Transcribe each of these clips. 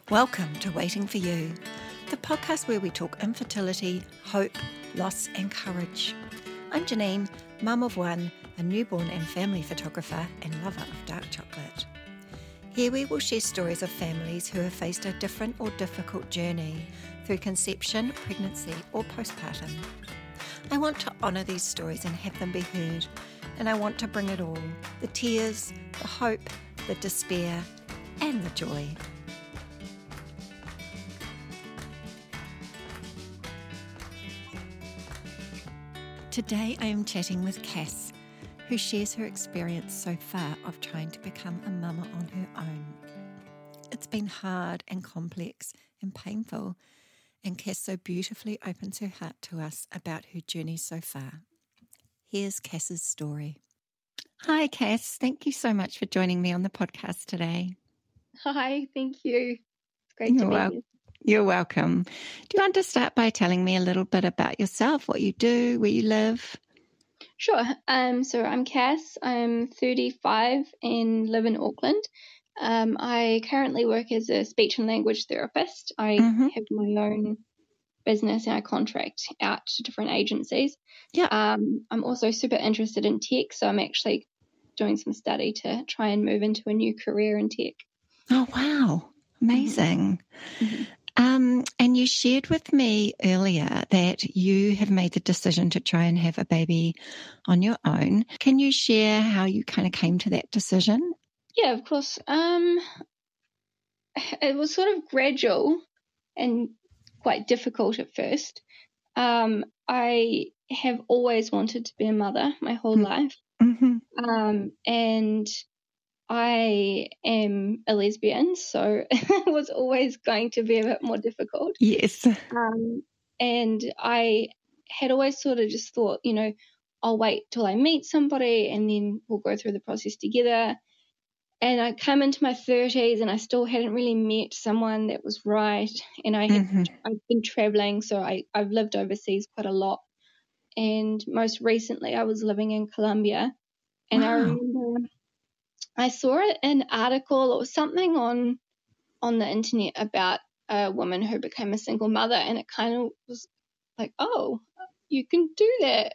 Welcome to Waiting for You, the podcast where we talk infertility, hope, loss and courage. I'm Janine, mum of one, a newborn and family photographer and lover of dark chocolate. Here we will share stories of families who have faced a different or difficult journey through conception, pregnancy or postpartum. I want to honour these stories and have them be heard, and I want to bring it all, the tears, the hope, the despair and the joy. Today I am chatting with Cass, who shares her experience so far of trying to become a mama on her own. It's been hard and complex and painful, and Cass so beautifully opens her heart to us about her journey so far. Here's Cass's story. Hi Cass, thank you so much for joining me on the podcast today. Hi, thank you. It's great to be here. You're welcome. Do you want to start by telling me a little bit about yourself, what you do, where you live? Sure. So I'm Cass. I'm 35 and live in Auckland. I currently work as a speech and language therapist. I have my own business and I contract out to different agencies. Yeah. I'm also super interested in tech, so I'm actually doing some study to try and move into a new career in tech. Oh, wow. Amazing. Mm-hmm. And you shared with me earlier that you have made the decision to try and have a baby on your own. Can you share how you kind of came to that decision? Yeah, of course. It was sort of gradual and quite difficult at first. I have always wanted to be a mother my whole life. Mm-hmm. And I am a lesbian, so it was always going to be a bit more difficult. Yes. And I had always sort of just thought, I'll wait till I meet somebody and then we'll go through the process together. And I come into my 30s and I still hadn't really met someone that was right. And I've been traveling, so I've lived overseas quite a lot. And most recently I was living in Colombia. And wow. I remember I saw an article or something on the internet about a woman who became a single mother, and it kind of was like, oh, you can do that.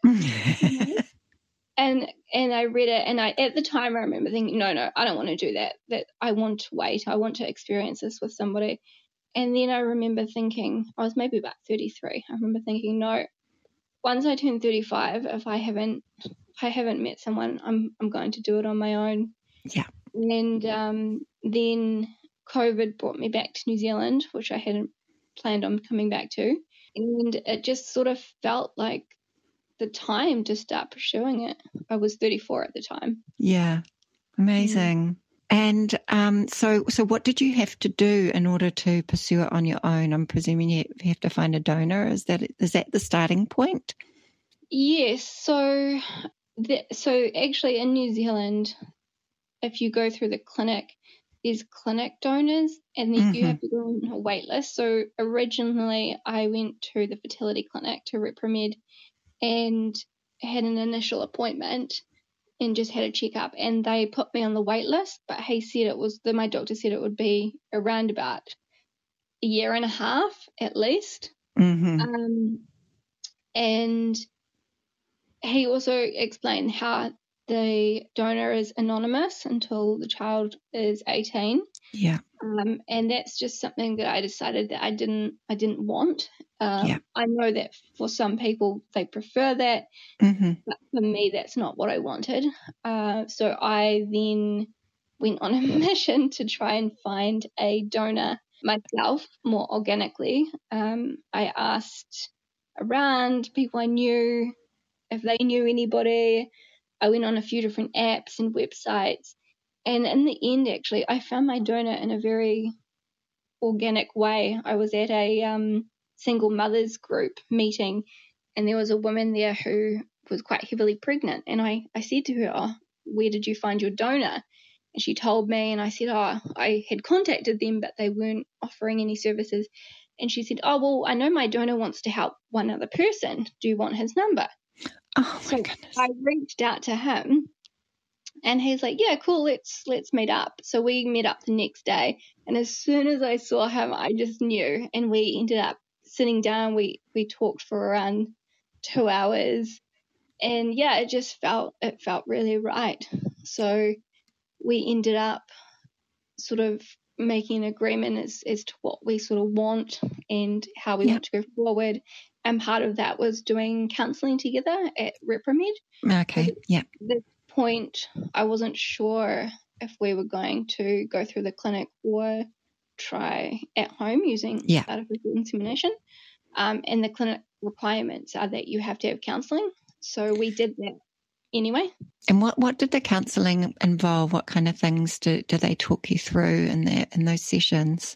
And I read it, and at the time I remember thinking, no, I don't want to do that. That I want to wait. I want to experience this with somebody. And then I remember thinking, I was maybe about 33. I remember thinking, no, once I turn 35, if I haven't met someone, I'm going to do it on my own. Yeah. And then COVID brought me back to New Zealand, which I hadn't planned on coming back to. And it just sort of felt like the time to start pursuing it. I was 34 at the time. Yeah. Amazing. And so what did you have to do in order to pursue it on your own? I'm presuming you have to find a donor. Is that the starting point? Yes. So actually in New Zealand, if you go through the clinic, there's clinic donors and then you have to go on a wait list. So originally I went to the fertility clinic to Repromed and had an initial appointment and just had a checkup, and they put me on the wait list, but he said my doctor said it would be around about a year and a half at least. And he also explained how the donor is anonymous until the child is 18. Yeah. And that's just something that I decided that I didn't want. I know that for some people they prefer that, but for me that's not what I wanted. So I then went on a mission to try and find a donor myself more organically. I asked around people I knew if they knew anybody. I went on a few different apps and websites. And in the end, actually, I found my donor in a very organic way. I was at a single mothers group meeting, and there was a woman there who was quite heavily pregnant. And I said to her, oh, where did you find your donor? And she told me, and I said, oh, I had contacted them, but they weren't offering any services. And she said, oh, well, I know my donor wants to help one other person. Do you want his number? Oh, my goodness. I reached out to him. And he's like, yeah, cool, let's meet up. So we met up the next day, and as soon as I saw him, I just knew. And we ended up sitting down. We talked for around 2 hours, and yeah, it felt really right. So we ended up sort of making an agreement as to what we sort of want and how we want to go forward. And part of that was doing counselling together at Repromed. Okay, yeah. At this point, I wasn't sure if we were going to go through the clinic or try at home using artificial insemination. And the clinic requirements are that you have to have counselling. So we did that anyway. And what did the counselling involve? What kind of things do they talk you through in those sessions?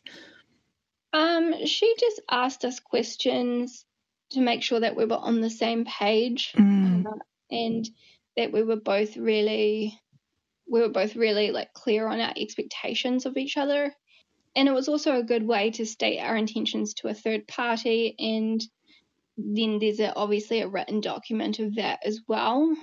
She just asked us questions to make sure that we were on the same page, and that we were both really like clear on our expectations of each other. And it was also a good way to state our intentions to a third party. And then there's obviously a written document of that as well,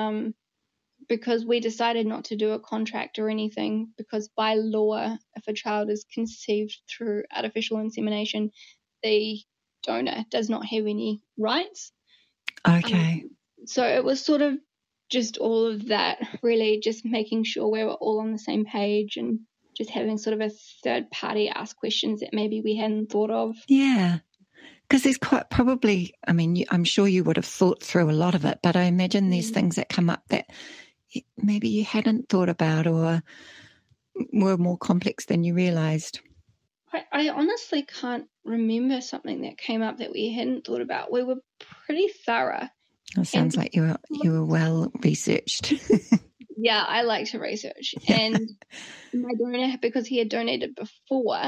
because we decided not to do a contract or anything, because by law, if a child is conceived through artificial insemination, the donor does not have any rights. Okay. So it was sort of just all of that, really, just making sure we were all on the same page and just having sort of a third party ask questions that maybe we hadn't thought of. Yeah. Because there's quite probably, I mean, I'm sure you would have thought through a lot of it, but I imagine there's things that come up that maybe you hadn't thought about or were more complex than you realised. I honestly can't remember something that came up that we hadn't thought about. We were pretty thorough. It sounds like you were well researched. Yeah, I like to research. And my donor, because he had donated before,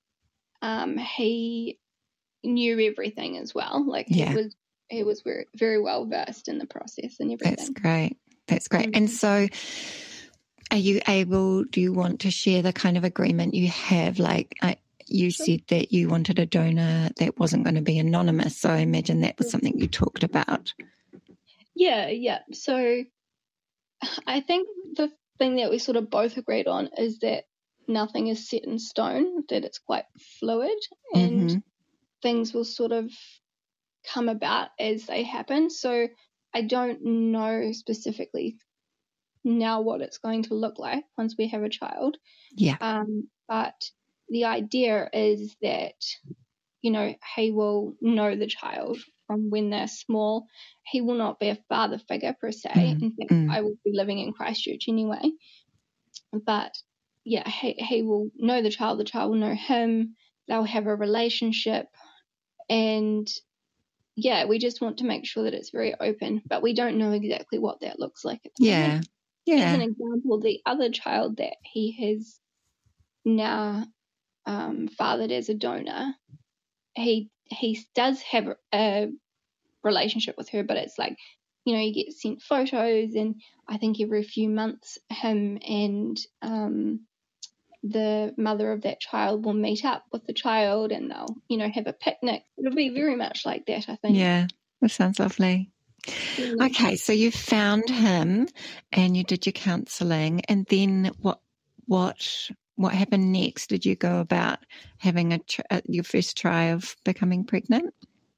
he knew everything as well. Like he was very, very well versed in the process and everything. That's great. And so are you able, do you want to share the kind of agreement you have? Like you said that you wanted a donor that wasn't going to be anonymous. So I imagine that was something you talked about. Yeah. So I think the thing that we sort of both agreed on is that nothing is set in stone, that it's quite fluid and things will sort of come about as they happen. So I don't know specifically now what it's going to look like once we have a child. Yeah. But the idea is that, you know, he will know the child from when they're small. He will not be a father figure per se. In fact, I will be living in Christchurch anyway. But yeah, he will know the child will know him. They'll have a relationship. And yeah, we just want to make sure that it's very open, but we don't know exactly what that looks like at the moment. As an example, the other child that he has now fathered as a donor, he does have a relationship with her, but it's like, you know, you get sent photos, and I think every few months him and the mother of that child will meet up with the child and they'll, you know, have a picnic. It'll be very much like that, I think. Yeah, that sounds lovely. Okay, so you found him and you did your counselling, and then what happened next? Did you go about having your first try of becoming pregnant?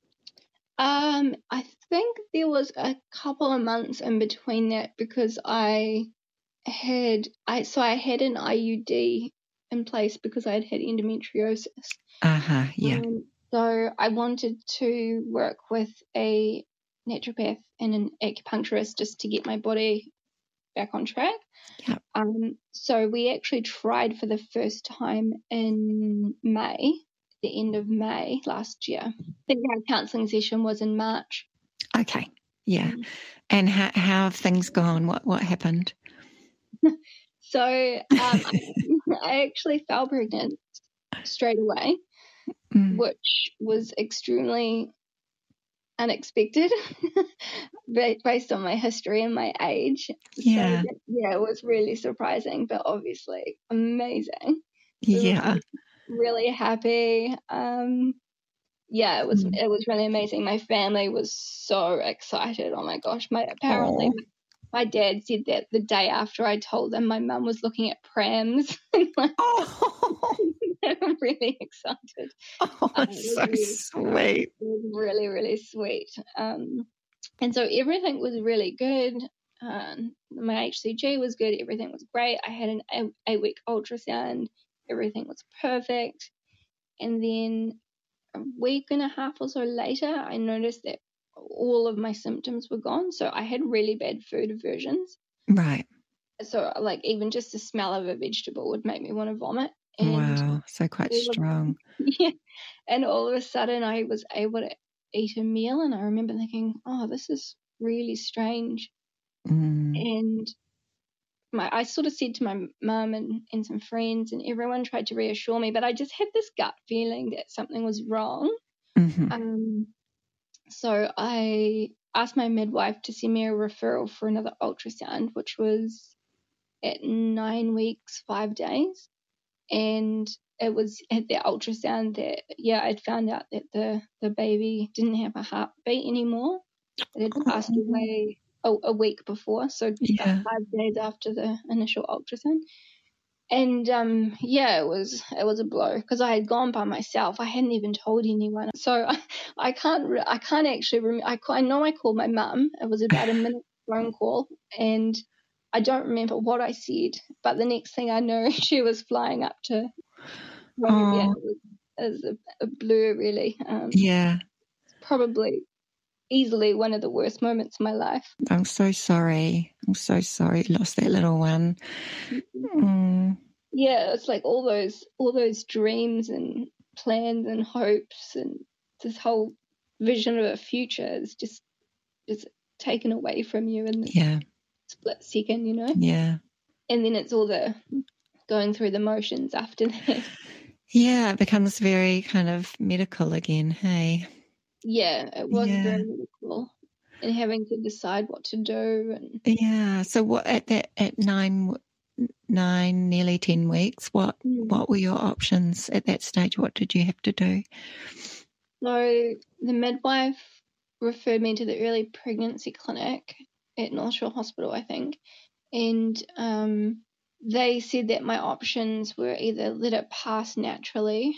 I think there was a couple of months in between that, because I had an IUD in place because I had endometriosis. Yeah. So I wanted to work with a naturopath and an acupuncturist just to get my body back on track. Yeah. So we actually tried for the first time in May, the end of May last year. I think our counselling session was in March. Okay. Yeah. And how have things gone? What happened? So I actually fell pregnant straight away, which was extremely unexpected based on my history and my age. Yeah. So, yeah, it was really surprising, but obviously amazing. Yeah. Really happy. Yeah, it was really amazing. My family was so excited. Oh my gosh, apparently my dad said that the day after I told him, my mum was looking at prams. I'm really excited. Oh, it's so sweet. It was really, really sweet. And so everything was really good. My HCG was good. Everything was great. I had an 8-week ultrasound. Everything was perfect. And then a week and a half or so later, I noticed that all of my symptoms were gone. So I had really bad food aversions. Right. So like even just the smell of a vegetable would make me want to vomit. And wow, so quite strong. Yeah. And all of a sudden I was able to eat a meal, and I remember thinking, oh, this is really strange. And I sort of said to my mum and some friends, and everyone tried to reassure me, but I just had this gut feeling that something was wrong. So I asked my midwife to send me a referral for another ultrasound, which was at 9 weeks, 5 days. And it was at the ultrasound that, I'd found out that the baby didn't have a heartbeat anymore. It had passed away a week before, so about 5 days after the initial ultrasound. And it was a blow because I had gone by myself. I hadn't even told anyone, so I can't actually remember. I know I called my mum. It was about a minute phone call, and I don't remember what I said. But the next thing I know, she was flying up to. It was a blur, really. Probably easily one of the worst moments of my life. I'm so sorry. You lost that little one. Yeah, it's like all those dreams and plans and hopes and this whole vision of a future is just taken away from you in the split second, you know? Yeah. And then it's all the going through the motions after that. Yeah, it becomes very kind of medical again, hey? Yeah, it was very medical, and having to decide what to do. And so what at 9, nearly 10 weeks, what were your options at that stage? What did you have to do? So the midwife referred me to the early pregnancy clinic at North Shore Hospital, I think, and they said that my options were either let it pass naturally,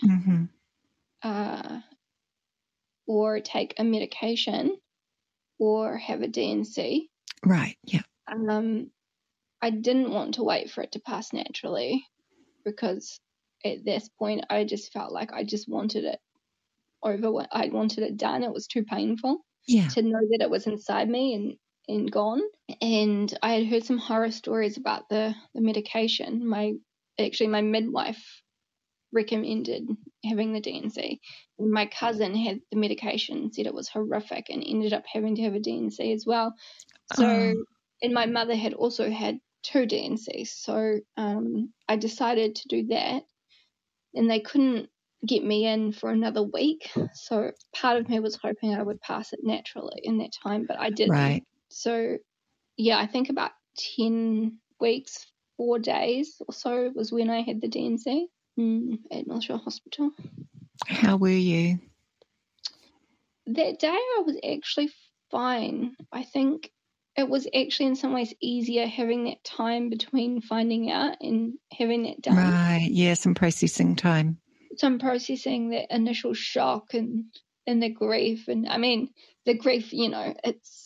or take a medication, or have a D&C. Right. Yeah. I didn't want to wait for it to pass naturally because at this point I just felt like I just wanted it over. I wanted it done. It was too painful to know that it was inside me and gone. And I had heard some horror stories about the medication. My midwife recommended having the D&C. And my cousin had the medication, said it was horrific, and ended up having to have a D&C as well. So, and my mother had also had 2 D&Cs. So I decided to do that, and they couldn't get me in for another week. So part of me was hoping I would pass it naturally in that time, but I didn't. Right. So, I think about 10 weeks, 4 days or so was when I had the D&C at North Shore Hospital. How were you? That day I was actually fine. I think it was actually in some ways easier having that time between finding out and having that done. Right, yeah, some processing time. Some processing that initial shock and the grief. And I mean, the grief, it's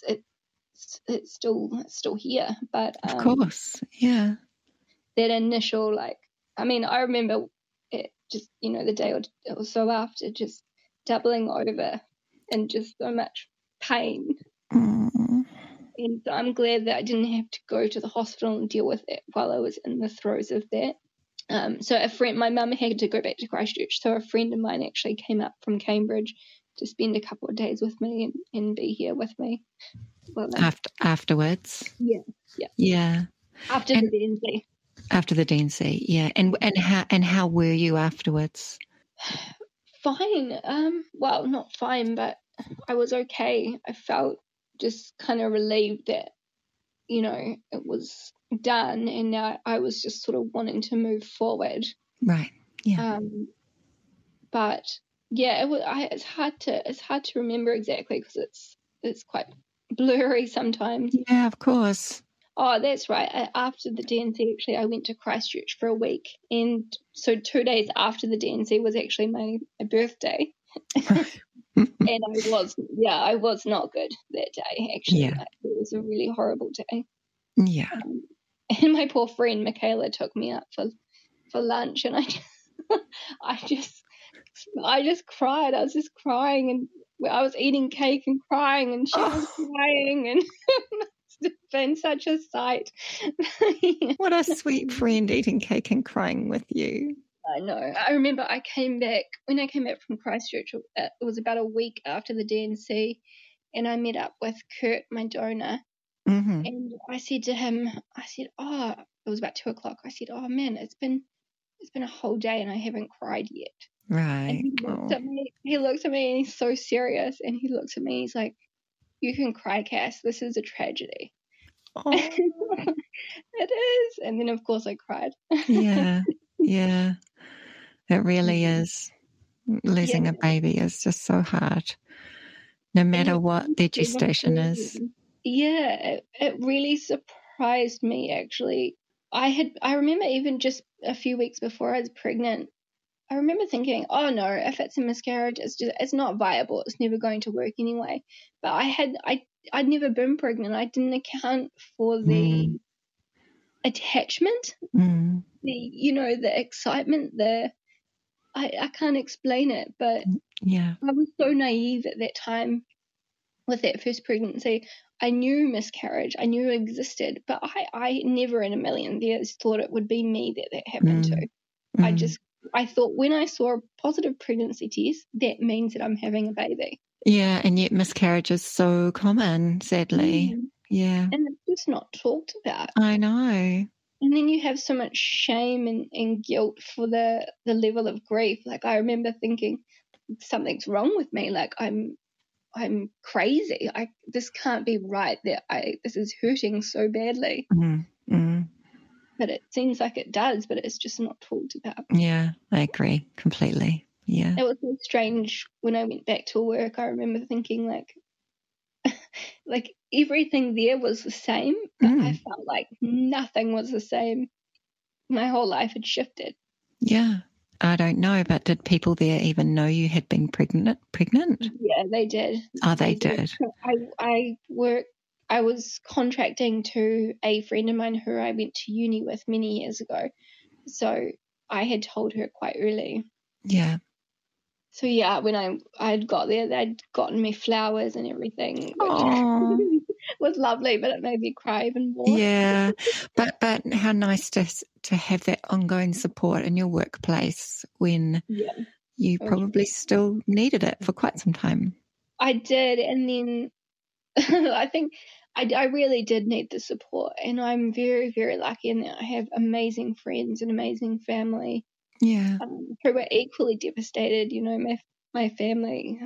still here. But of course, yeah. That initial, I remember it just, the day or so after, just doubling over and just so much pain. And I'm glad that I didn't have to go to the hospital and deal with it while I was in the throes of that. So my mum had to go back to Christchurch, so a friend of mine actually came up from Cambridge to spend a couple of days with me and be here with me. Well, afterwards? Yeah. After the D&C. After the D&C, yeah. And how were you afterwards? Fine. Well, not fine, but I was okay. I felt just kind of relieved that, it was done, and now I was just sort of wanting to move forward. Right. Yeah. But yeah, it's hard to remember exactly because it's quite blurry sometimes. Yeah, of course. Oh, that's right. After the DNC, actually, I went to Christchurch for a week. And so 2 days after the DNC was actually my birthday. And I was not good that day, actually. Yeah. It was a really horrible day. Yeah. And my poor friend Michaela took me out for lunch, and I just cried. I was just crying, and I was eating cake and crying, and she was crying, and it's been such a sight. What a sweet friend, eating cake and crying with you. I know. I remember when I came back from Christchurch, it was about a week after the DNC, and I met up with Kurt, my donor, and I said to him, it was about 2:00. I said, oh man, it's been a whole day and I haven't cried yet. Right. And he looks at me and he's so serious, and he looks at me and he's like, you can cry, Cass, this is a tragedy. Oh. It is. And then of course I cried. Yeah. It really is. Losing a baby is just so hard, no matter what their gestation is. Yeah, it really surprised me, actually. I remember even just a few weeks before I was pregnant, I remember thinking, oh no, if it's a miscarriage, it's not viable. It's never going to work anyway. But I'd never been pregnant. I didn't account for the attachment, the excitement, I can't explain it, but yeah, I was so naive at that time with that first pregnancy. I knew miscarriage, I knew it existed, but I never in a million years thought it would be me that happened to. I thought when I saw a positive pregnancy test, that means that I'm having a baby. Yeah, and yet miscarriage is so common, sadly. Yeah. And it's just not talked about. I know. And then you have so much shame and guilt for the level of grief. Like, I remember thinking something's wrong with me. Like, I'm crazy. This can't be right. This is hurting so badly. But it seems like it does, but it's just not talked about. Yeah, I agree completely. Yeah. It was so strange when I went back to work. I remember thinking like everything there was the same, but I felt like nothing was the same. My whole life had shifted. Yeah. I don't know, but did people there even know you had been pregnant? Yeah, they did. Oh, they did. I was contracting to a friend of mine who I went to uni with many years ago. So I had told her quite early. Yeah. So yeah, when I'd got there, they'd gotten me flowers and everything, which was lovely, but it made me cry even more. Yeah, but how nice to have that ongoing support in your workplace when you probably still needed it for quite some time. I did, and then I think I really did need the support, and I'm very, very lucky in that I have amazing friends and amazing family. Yeah, who were equally devastated. You know, my family.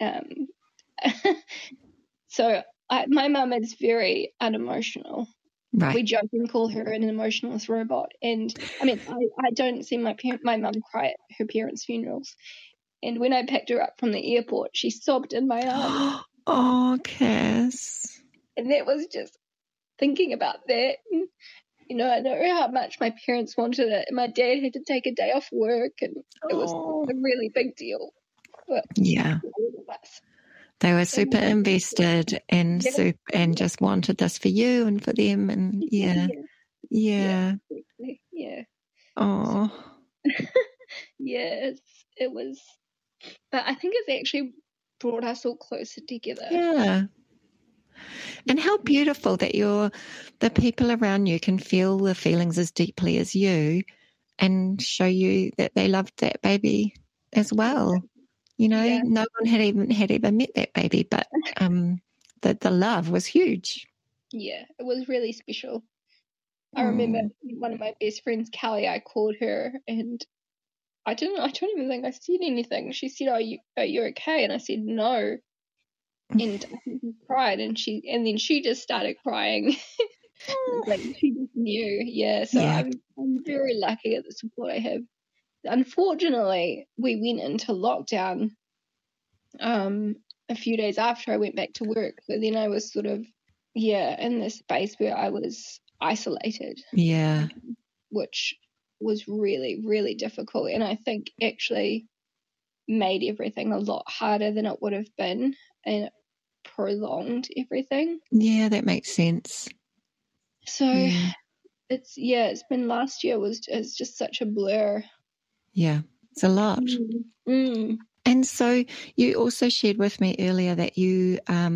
So my mum is very unemotional. Right. We joke and call her an emotionless robot. And I mean, I don't see my mum cry at her parents' funerals. And when I picked her up from the airport, she sobbed in my arms. Oh, Cass. And that was just thinking about that. You know, I know how much my parents wanted it. My dad had to take a day off work, and it was a really big deal. But yeah. They were super invested and just wanted this for you and for them, and yeah. Oh. Yes, it was. But I think it's actually brought us all closer together. Yeah. And how beautiful that the people around you can feel the feelings as deeply as you and show you that they loved that baby as well. You know, no one had ever met that baby, but the love was huge. Yeah, it was really special. I remember one of my best friends, Callie, I called her and I don't even think I said anything. She said, are you okay? And I said, no. And I cried, and then she just started crying. Like, she just knew. Yeah, so I'm very lucky at the support I have. Unfortunately, we went into lockdown a few days after I went back to work, so then I was sort of in this space where I was isolated. Yeah. Which was really, really difficult, and I think actually made everything a lot harder than it would have been, and it prolonged everything. Yeah, that makes sense. So it's been, last year it's just such a blur. Yeah, it's a lot. And so you also shared with me earlier that you,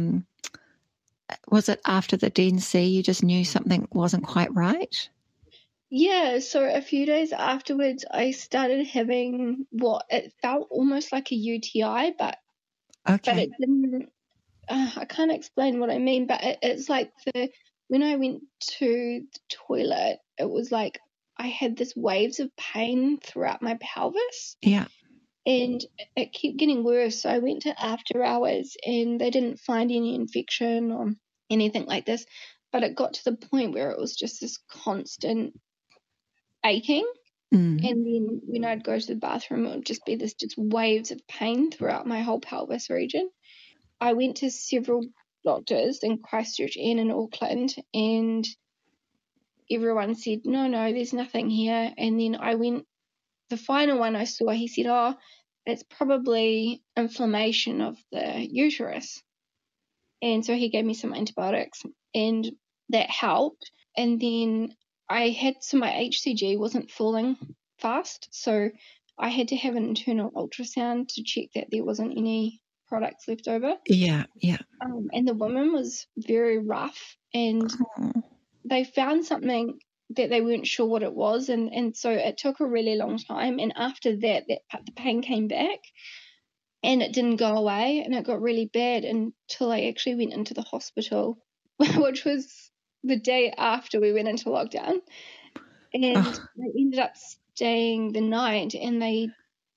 was it after the D&C you just knew something wasn't quite right? Yeah, so a few days afterwards I started having what it felt almost like a UTI, but it didn't. I can't explain what I mean, but it's like when I went to the toilet, it was like I had this waves of pain throughout my pelvis. Yeah. And it kept getting worse. So I went to after hours and they didn't find any infection or anything like this. But it got to the point where it was just this constant aching. And then when I'd go to the bathroom, it would just be just waves of pain throughout my whole pelvis region. I went to several doctors in Christchurch and in Auckland, and everyone said, no, there's nothing here. And then the final one I saw, he said, oh, it's probably inflammation of the uterus. And so he gave me some antibiotics, and that helped. And then my HCG wasn't falling fast, so I had to have an internal ultrasound to check that there wasn't any products left over. Yeah. And the woman was very rough, and they found something that they weren't sure what it was, and so it took a really long time. And after that the pain came back, and it didn't go away, and it got really bad until I actually went into the hospital, which was the day after we went into lockdown. And I ended up staying the night, and they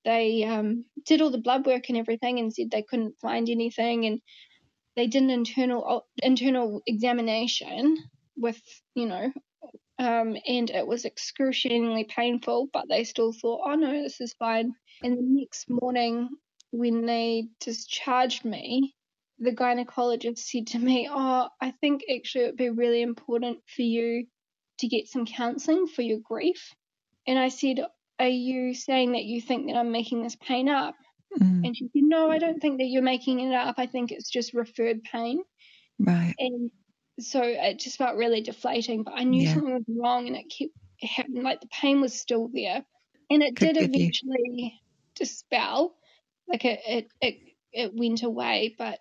did all the blood work and everything and said they couldn't find anything, and they did an internal examination with, and it was excruciatingly painful, but they still thought, oh no, this is fine. And the next morning when they discharged me, the gynecologist said to me, oh, I think actually it would be really important for you to get some counselling for your grief. And I said, are you saying that you think that I'm making this pain up? And she said, no, I don't think that you're making it up. I think it's just referred pain. Right. And so it just felt really deflating, but I knew something was wrong, and it kept happening. Like the pain was still there, and it did eventually dispel. Like it went away, but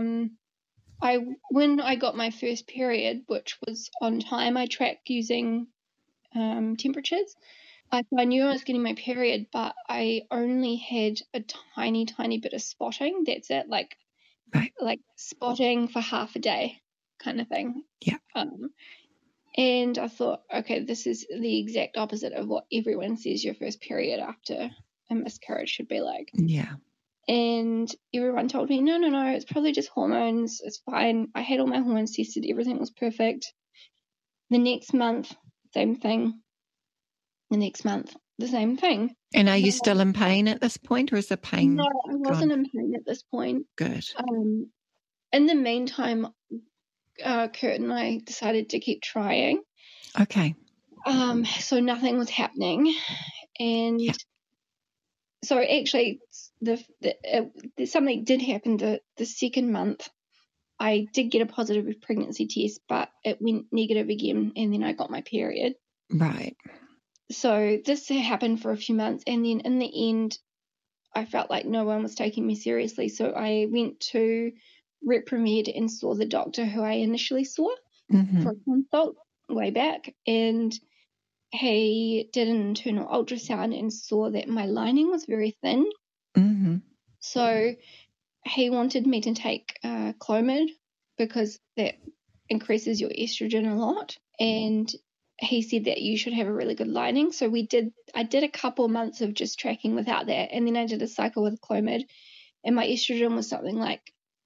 when I got my first period, which was on time, I tracked using temperatures. I knew I was getting my period, but I only had a tiny, tiny bit of spotting. That's it, like spotting for half a day kind of thing. Yeah. And I thought, okay, this is the exact opposite of what everyone says your first period after a miscarriage should be like. Yeah. And everyone told me, no, it's probably just hormones. It's fine. I had all my hormones tested. Everything was perfect. The next month, same thing. The next month, the same thing. And are you still in pain at this point, or is the pain? No, I wasn't in pain at this point. Good. In the meantime, Kurt and I decided to keep trying. Okay. So nothing was happening, and so actually, something did happen. The second month, I did get a positive pregnancy test, but it went negative again, and then I got my period. Right. So this happened for a few months, and then in the end, I felt like no one was taking me seriously. So I went to Repromed and saw the doctor who I initially saw for a consult way back, and he did an internal ultrasound and saw that my lining was very thin. So he wanted me to take Clomid because that increases your estrogen a lot, and he said that you should have a really good lining. So I did a couple months of just tracking without that, and then I did a cycle with Clomid, and my estrogen was something like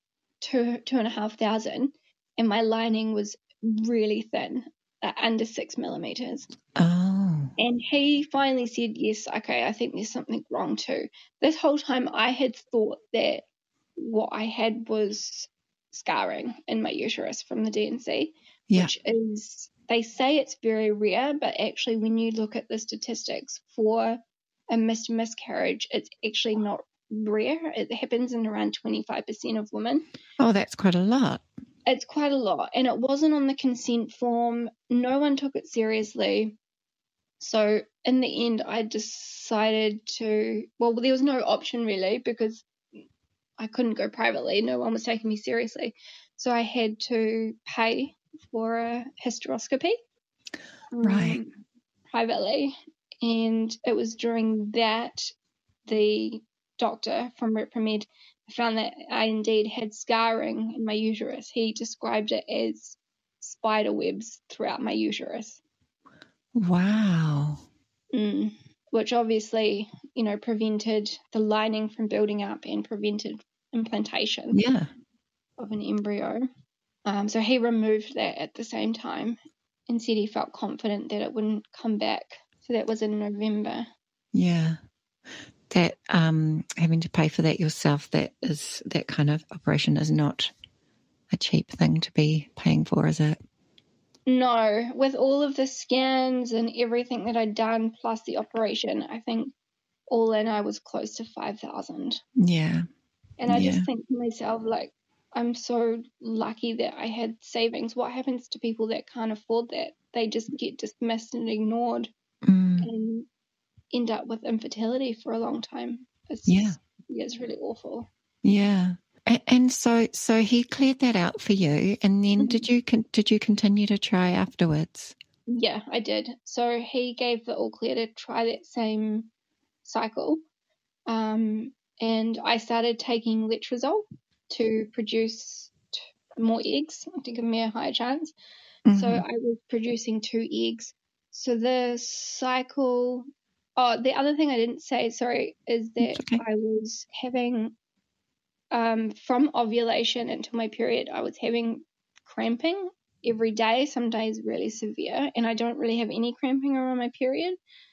2,500, and my lining was really thin, under 6 millimeters. Oh. And he finally said, yes, okay, I think there's something wrong too. This whole time I had thought that what I had was scarring in my uterus from the D&C, yeah. which is, they say it's very rare, but actually when you look at the statistics for a missed miscarriage, it's actually not rare. It happens in around 25% of women. Oh, that's quite a lot. It's quite a lot. And it wasn't on the consent form. No one took it seriously. So in the end, I decided to, well, there was no option really because I couldn't go privately. No one was taking me seriously. So I had to pay for a hysteroscopy Right. privately. And it was during that the doctor from Repromed found that I indeed had scarring in my uterus. He described it as spider webs throughout my uterus. Wow. Which obviously, prevented the lining from building up and prevented implantation of an embryo. So he removed that at the same time and said he felt confident that it wouldn't come back. So that was in November. Yeah. That having to pay for that yourself, that kind of operation is not a cheap thing to be paying for, is it? No, with all of the scans and everything that I'd done plus the operation, I think all in I was close to $5,000. Yeah. And I just think to myself, like, I'm so lucky that I had savings. What happens to people that can't afford that? They just get dismissed and ignored and end up with infertility for a long time. It's really awful. Yeah. And so he cleared that out for you, and then did you continue to try afterwards? Yeah, I did. So he gave the all clear to try that same cycle, and I started taking letrozole to produce more eggs to give me a higher chance. So I was producing 2 eggs. So the cycle. Oh, the other thing I didn't say, is that I was having. From ovulation until my period, I was having cramping every day, some days really severe, and I don't really have any cramping around my period.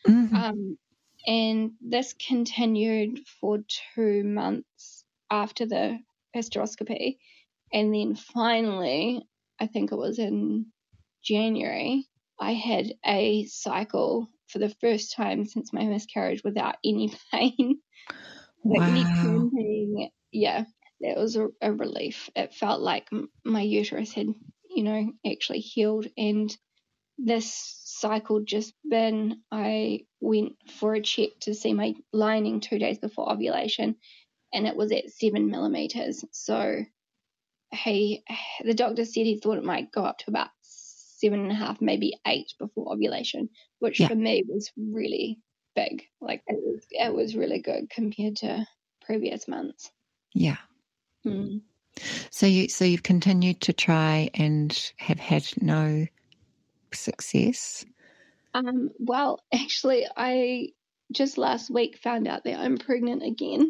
And this continued for 2 months after the hysteroscopy. And then finally, I think it was in January, I had a cycle for the first time since my miscarriage without any pain. Any cramping. Yeah, that was a relief. It felt like my uterus had, actually healed. And this cycle just been, I went for a check to see my lining 2 days before ovulation, and it was at 7 millimeters. So the doctor said he thought it might go up to about 7.5, maybe 8 before ovulation, which for me was really big. Like it was really good compared to previous months. Yeah. So you've continued to try and have had no success? Well, actually, I just last week found out that I'm pregnant again.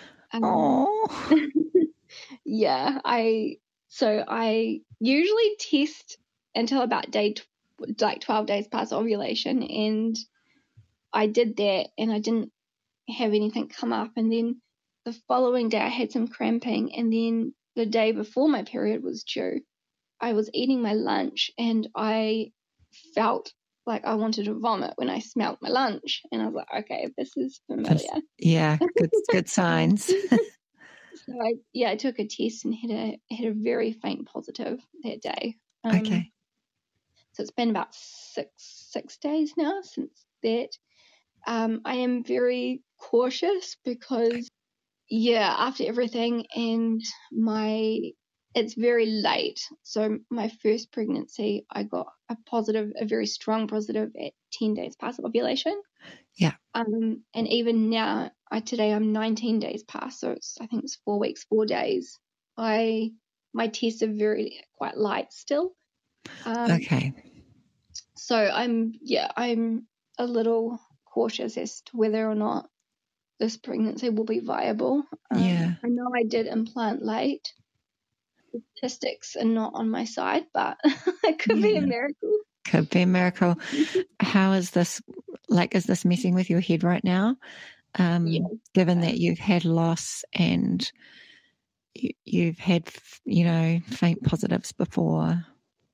Yeah, I usually test until about 12 days past ovulation, and I did that, and I didn't have anything come up. And then the following day I had some cramping, and then the day before my period was due, I was eating my lunch and I felt like I wanted to vomit when I smelled my lunch, and I was like, okay, this is familiar. Yeah, good signs. So I took a test and had a very faint positive that day. Okay. So it's been about six days now since that. I am very cautious because, after everything, and it's very late. So my first pregnancy, I got a very strong positive at 10 days past ovulation. Yeah. And even now, today I'm 19 days past, so I think it's 4 weeks, 4 days. My tests are quite light still. Okay. So I'm a little cautious as to whether or not this pregnancy will be viable. I know I did implant late. The statistics are not on my side, but it could be a miracle. Could be a miracle. How is this? Is this messing with your head right now? Given that you've had loss and you've had, faint positives before.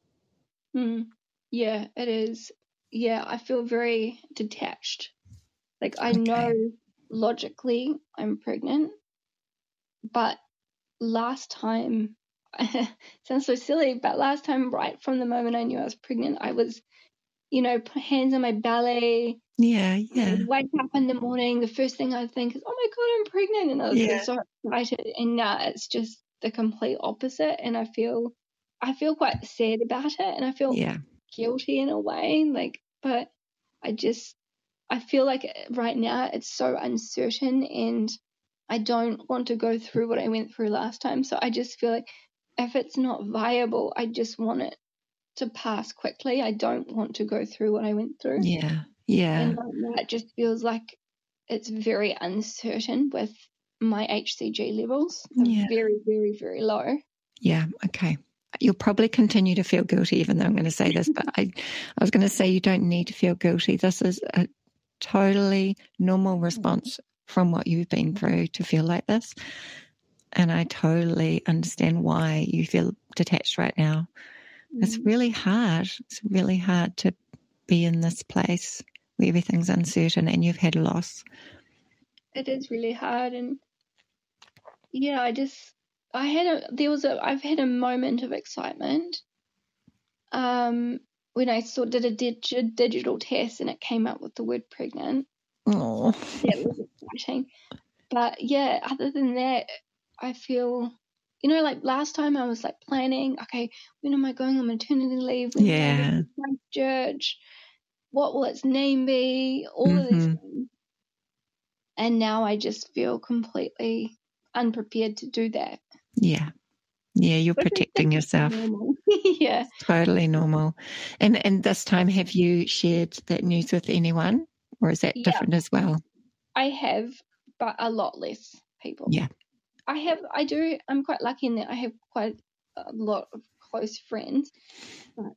Yeah, it is. Yeah, I feel very detached. Like, I know logically I'm pregnant, but last time, sounds so silly, but last time, right from the moment I knew I was pregnant, I was, put hands on my belly. Yeah. Wake up in the morning, the first thing I think is, oh my God, I'm pregnant. And I was so excited. And now it's just the complete opposite. And I feel quite sad about it. And I feel guilty in a way. But I feel like right now it's so uncertain, and I don't want to go through what I went through last time. So I just feel like if it's not viable, I just want it to pass quickly. I don't want to go through what I went through. Yeah. And right now it just feels like it's very uncertain with my HCG levels. They're very, very, very low. Yeah. Okay. You'll probably continue to feel guilty, even though I'm going to say this, but I was going to say you don't need to feel guilty. This is a totally normal response from what you've been through to feel like this. And I totally understand why you feel detached right now. It's really hard. It's really hard to be in this place where everything's uncertain and you've had loss. It is really hard. And yeah, I've had a moment of excitement when I did a digital test and it came up with the word pregnant. Oh, that was exciting. But yeah, other than that, I feel, like last time I was like planning, okay, when am I going on maternity leave? When am I going to Christchurch? What will its name be? All of these things. And now I just feel completely unprepared to do that. Yeah. Yeah, you're protecting yourself. Yeah. Totally normal. And this time, have you shared that news with anyone, or is that different as well? I have, but a lot less people. Yeah. I'm quite lucky in that I have quite a lot of close friends. But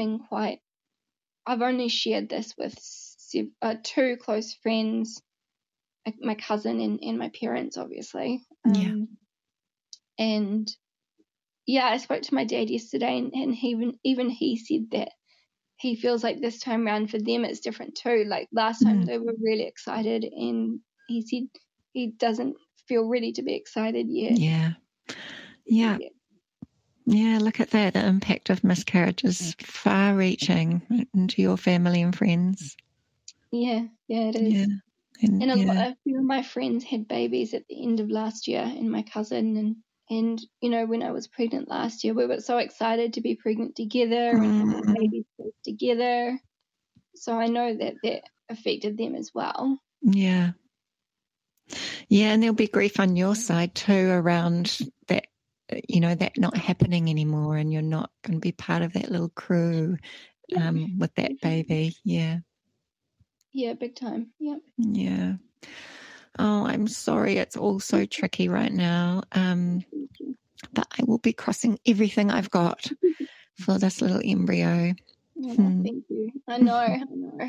I've only shared this with two close friends, like my cousin and my parents, obviously. And yeah, I spoke to my dad yesterday, and even he said that he feels like this time around for them it's different too. Like last time they were really excited, and he said he doesn't feel ready to be excited yet. Yeah, look at that. The impact of miscarriage is far-reaching into your family and friends. Yeah, it is. Yeah. And a few of my friends had babies at the end of last year, and my cousin and when I was pregnant last year, we were so excited to be pregnant together and have babies together. So I know that affected them as well. Yeah. Yeah, and there'll be grief on your side too around that, that not happening anymore, and you're not going to be part of that little crew with that baby. Yeah. Yeah, big time. Yep. Yeah. Oh, I'm sorry. It's all so tricky right now. But I will be crossing everything I've got for this little embryo. Oh, thank you. I know.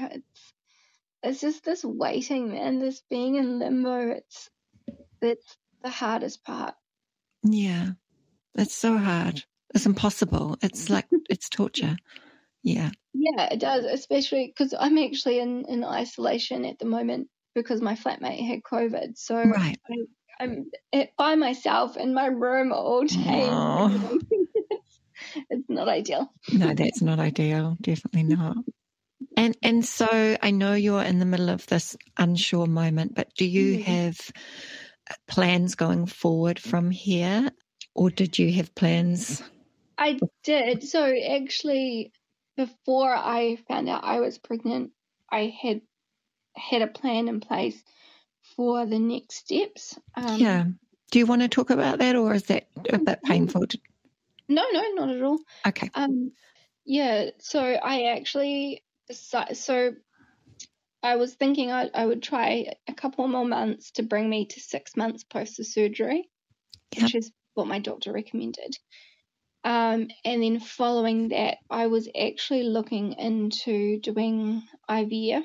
It's just this waiting, man. This being in limbo. It's the hardest part. Yeah. It's so hard. It's impossible. It's like, it's torture. Yeah. Yeah, it does, especially because I'm actually in isolation at the moment because my flatmate had COVID. So I'm by myself in my room all day. Oh. It's not ideal. No, that's not ideal. Definitely not. And so I know you're in the middle of this unsure moment, but do you have plans going forward from here, or did you have plans? I did. So actually, before I found out I was pregnant, I had a plan in place for the next steps. Yeah. Do you want to talk about that, or is that a bit painful? No, not at all. Okay. Yeah. So I actually decided. So I was thinking I would try a couple more months to bring me to 6 months post the surgery, which is what my doctor recommended. And then following that, I was actually looking into doing IVF,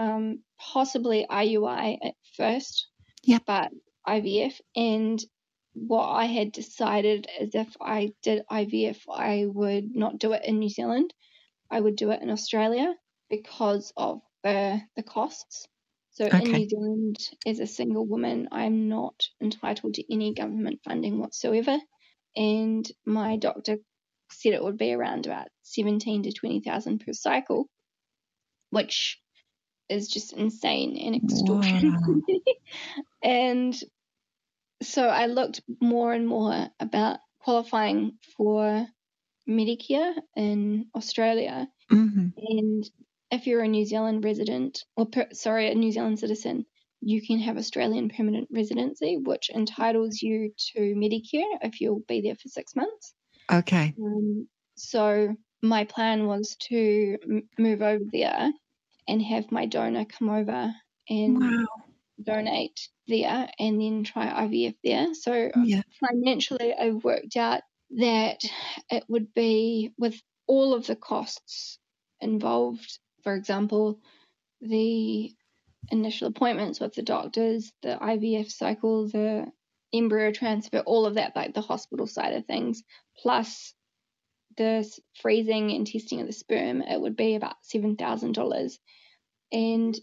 possibly IUI at first, but IVF. And what I had decided is if I did IVF, I would not do it in New Zealand. I would do it in Australia because of the costs. So in New Zealand, as a single woman, I'm not entitled to any government funding whatsoever. And my doctor said it would be around about 17 to 20,000 per cycle, which is just insane and extortionate. Wow. And so I looked more and more about qualifying for Medicare in Australia. Mm-hmm. And if you're a New Zealand resident, a New Zealand citizen, you can have Australian permanent residency, which entitles you to Medicare if you'll be there for 6 months. Okay. So my plan was to move over there and have my donor come over and donate there and then try IVF there. So financially, I've worked out that it would be, with all of the costs involved, for example, the initial appointments with the doctors, the IVF cycle, the embryo transfer, all of that, like the hospital side of things, plus the freezing and testing of the sperm, it would be about $7,000. And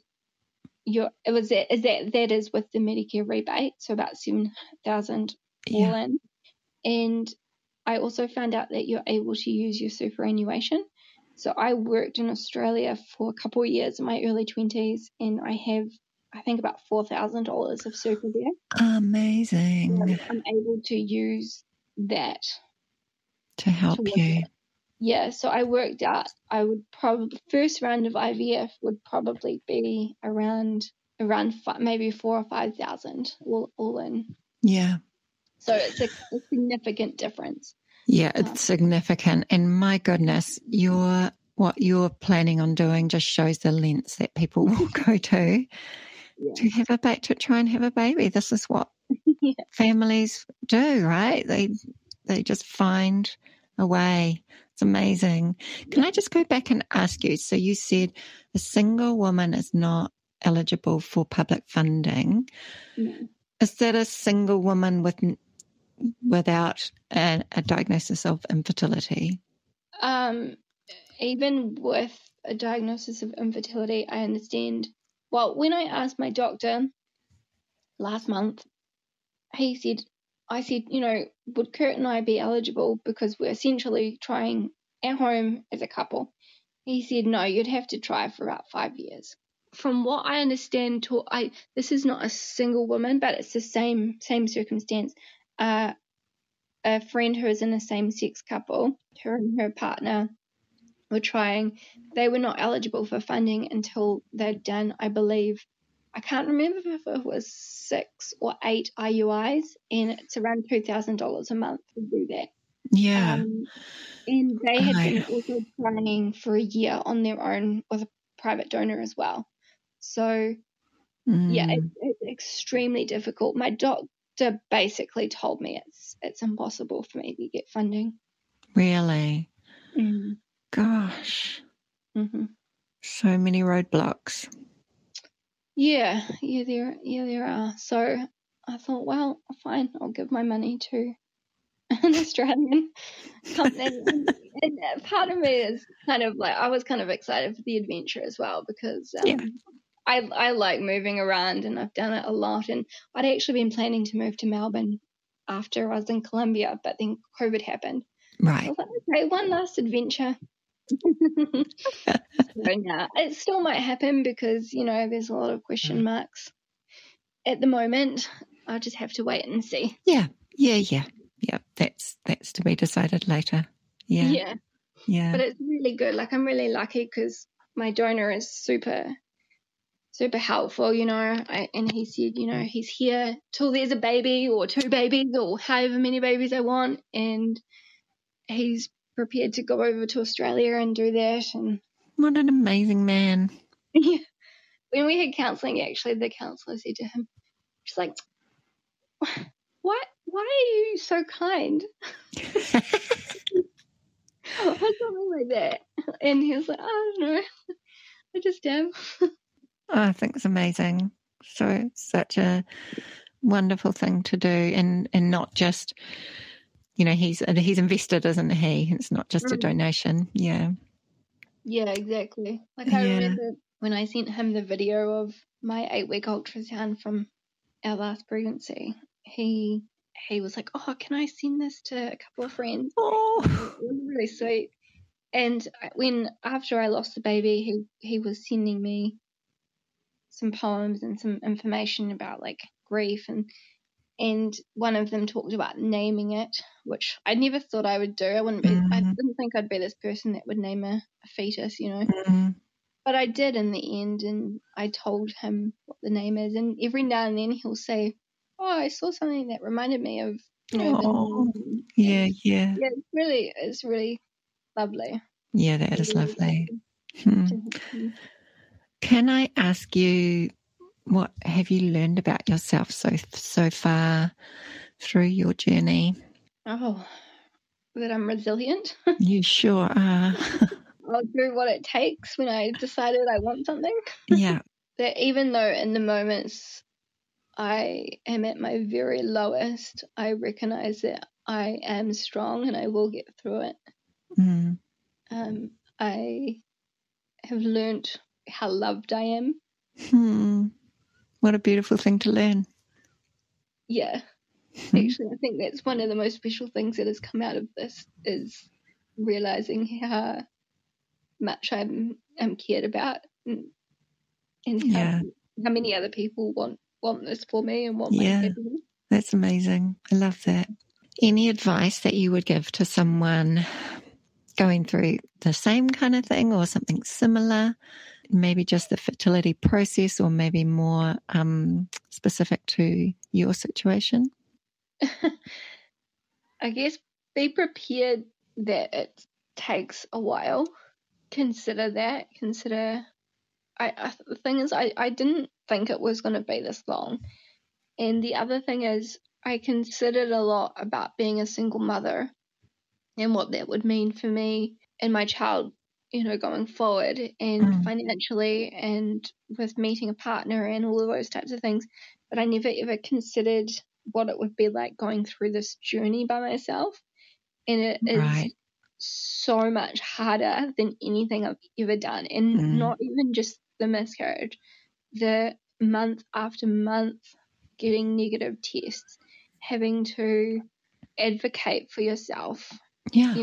that is with the Medicare rebate, so about $7,000 all in. And I also found out that you're able to use your superannuation. So I worked in Australia for a couple of years in my early 20s, and I have, I think, about $4,000 of super there. Amazing. So I'm able to use that to help you. Yeah, so I worked out I would probably, first round of IVF would probably be around maybe 4,000 or 5,000 all in. Yeah. So it's a significant difference. Yeah, it's significant. And my goodness, what you're planning on doing just shows the lengths that people will go to have to try and have a baby. This is what families do, right? They just find a way. It's amazing. Can I just go back and ask you? So you said a single woman is not eligible for public funding. No. Is that a single woman without a diagnosis of infertility? Even with a diagnosis of infertility, I understand. Well, when I asked my doctor last month, I said, would Kurt and I be eligible because we're essentially trying at home as a couple? He said, no, you'd have to try for about 5 years. From what I understand, this is not a single woman, but it's the same circumstance. A friend who is in a same-sex couple, her and her partner were trying. They were not eligible for funding until they'd done, I believe, I can't remember if it was 6 or 8 IUIs, and it's around $2,000 a month to do that. Yeah. And they had been also trying for a year on their own with a private donor as well. So, it's extremely difficult. My doctor basically told me it's impossible for me to get funding. Really? Mm. Gosh. Mm-hmm. So many roadblocks. Yeah, there are. So I thought, well, fine, I'll give my money to an Australian company. And part of me is kind of like, I was kind of excited for the adventure as well because I like moving around and I've done it a lot. And I'd actually been planning to move to Melbourne after I was in Colombia, but then COVID happened. Right. I was like, okay, one last adventure. So now it still might happen because there's a lot of question marks at the moment. I'll just have to wait and see. Yeah. That's to be decided later. Yeah. But it's really good. Like, I'm really lucky because my donor is super helpful, and he said, he's here till there's a baby or 2 babies or however many babies I want, and he's prepared to go over to Australia and do that. And what an amazing man. Yeah. When we had counselling, actually, the counsellor said to him, she's like, why are you so kind? Or something like that. And he was like, I don't know. I just am. I think it's amazing. So such a wonderful thing to do, and not just, he's invested, isn't he? It's not just a donation. Yeah. Yeah, exactly. Like I remember when I sent him the video of my 8-week ultrasound from our last pregnancy, he was like, "Oh, can I send this to a couple of friends?" Oh, it was really sweet. And after I lost the baby, he was sending me some poems and some information about like grief, and one of them talked about naming it, which I never thought I would do. I didn't think I'd be this person that would name a fetus, But I did in the end, and I told him what the name is, and every now and then he'll say, "Oh, I saw something that reminded me of, the name." Yeah. Yeah, it's really lovely. Yeah, that is lovely. Can I ask you, what have you learned about yourself so far through your journey? Oh, that I'm resilient. You sure are. I'll do what it takes when I decided I want something. Yeah. That even though in the moments I am at my very lowest, I recognize that I am strong and I will get through it. I have learned how loved I am. What a beautiful thing to learn. Yeah. Actually, I think that's one of the most special things that has come out of this, is realizing how much I'm cared about, and how many other people want this for me and want my happiness. That's amazing. I love that. Any advice that you would give to someone going through the same kind of thing or something similar, maybe just the fertility process, or maybe more specific to your situation? I guess be prepared that it takes a while. Consider that. The thing is, I didn't think it was going to be this long. And the other thing is, I considered a lot about being a single mother and what that would mean for me and my child, going forward, and financially, and with meeting a partner and all of those types of things. But I never ever considered what it would be like going through this journey by myself. And it is so much harder than anything I've ever done. And not even just the miscarriage, the month after month getting negative tests, having to advocate for yourself. Yeah.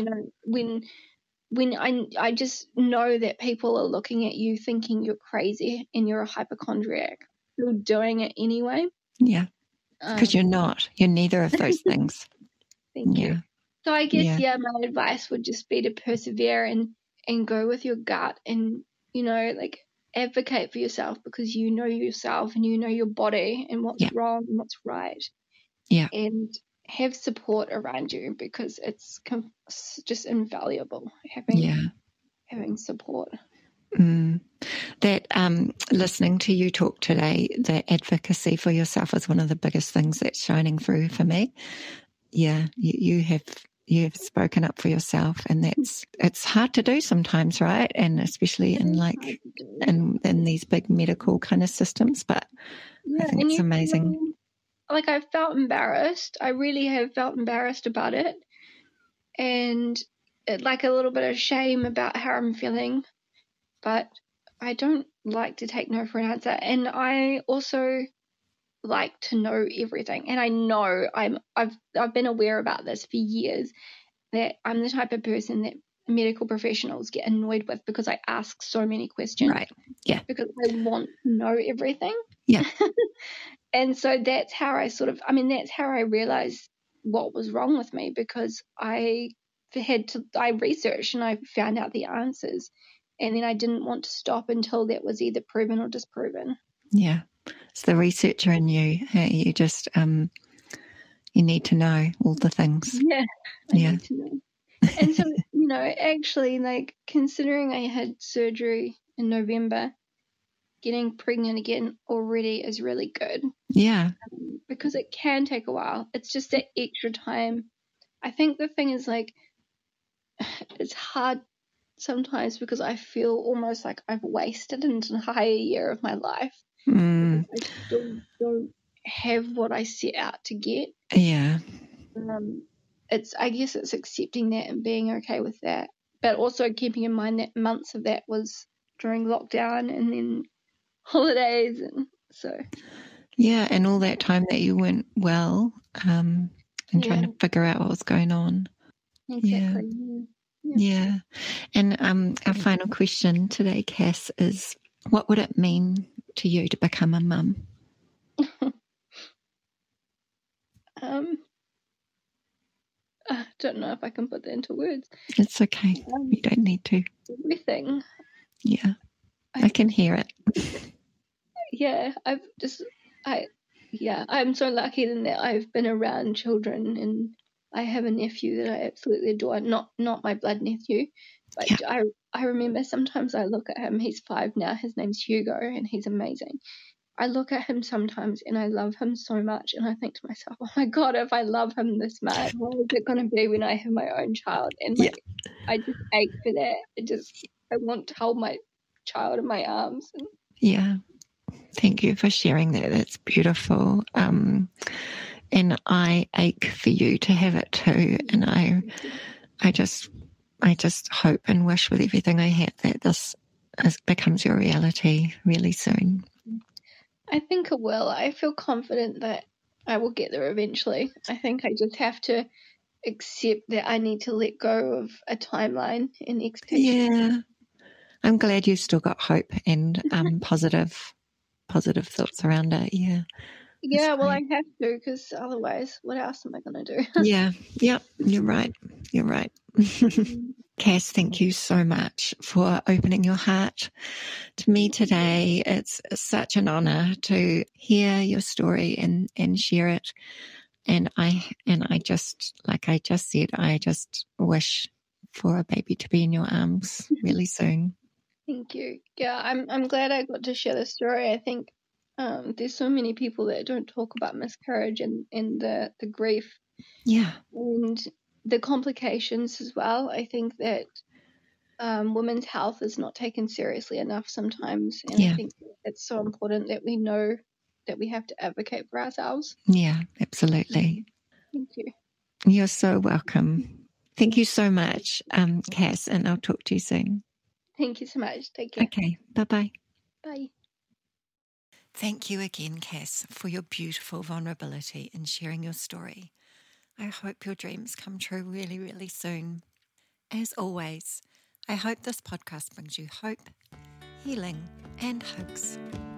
When I just know that people are looking at you thinking you're crazy and you're a hypochondriac, you're doing it anyway. Yeah. Because you're not. You're neither of those things. Thank you. So I guess, my advice would just be to persevere and go with your gut, and, advocate for yourself, because you know yourself and you know your body and what's wrong and what's right. Yeah. And have support around you, because it's just invaluable having support. That listening to you talk today, the advocacy for yourself is one of the biggest things that's shining through for me. Yeah, you have spoken up for yourself, and it's hard to do sometimes, right? And especially in these big medical kind of systems, but I think it's amazing. I felt embarrassed. I really have felt embarrassed about it, and a little bit of shame about how I'm feeling. But I don't like to take no for an answer, and I also like to know everything. And I know I've been aware about this for years, that I'm the type of person that medical professionals get annoyed with, because I ask so many questions. Right. Yeah. Because I want to know everything. Yeah. And so that's how that's how I realized what was wrong with me, because I researched and I found out the answers, and then I didn't want to stop until that was either proven or disproven. Yeah. It's the researcher in you. You just, you need to know all the things. Yeah. I need to know. And so, actually, considering I had surgery in November, getting pregnant again already is really good. Yeah. Because it can take a while. It's just that extra time. I think the thing is, it's hard sometimes, because I feel almost like I've wasted an entire year of my life. I still don't have what I set out to get. Yeah. I guess it's accepting that and being okay with that, but also keeping in mind that months of that was during lockdown and then holidays, and so. Yeah, and all that time that you weren't well, and trying to figure out what was going on. Exactly. Yeah. And our final question today, Cass, is what would it mean to you to become a mum? I don't know if I can put that into words. It's okay. You don't need to. Everything. Yeah. I can hear it. Yeah. I'm so lucky in that I've been around children, and I have a nephew that I absolutely adore. Not my blood nephew, but I remember sometimes I look at him. He's 5 now. His name's Hugo, and he's amazing. I look at him sometimes and I love him so much, and I think to myself, oh my God, if I love him this much, what is it going to be when I have my own child? And I just ache for that. I want to hold my child in my arms. Yeah. Thank you for sharing that. That's beautiful. And I ache for you to have it too. And I just hope and wish with everything I have that this becomes your reality really soon. I think it will. I feel confident that I will get there eventually. I think I just have to accept that I need to let go of a timeline and expectations. Yeah. I'm glad you've still got hope and positive thoughts around it. Yeah. Yeah, well, I have to, because otherwise, what else am I going to do? Yeah. You're right. Cass, thank you so much for opening your heart to me today. It's such an honor to hear your story and share it. And I just, like I just said, I just wish for a baby to be in your arms really soon. Thank you. Yeah, I'm glad I got to share the story. I think there's so many people that don't talk about miscarriage and the grief. Yeah. And the complications as well. I think that women's health is not taken seriously enough sometimes. And I think it's so important that we know that we have to advocate for ourselves. Yeah, absolutely. Thank you. You're so welcome. Thank you so much, Cass, and I'll talk to you soon. Thank you so much. Take care. Okay, bye-bye. Bye. Thank you again, Cass, for your beautiful vulnerability and sharing your story. I hope your dreams come true really, really soon. As always, I hope this podcast brings you hope, healing, and hugs.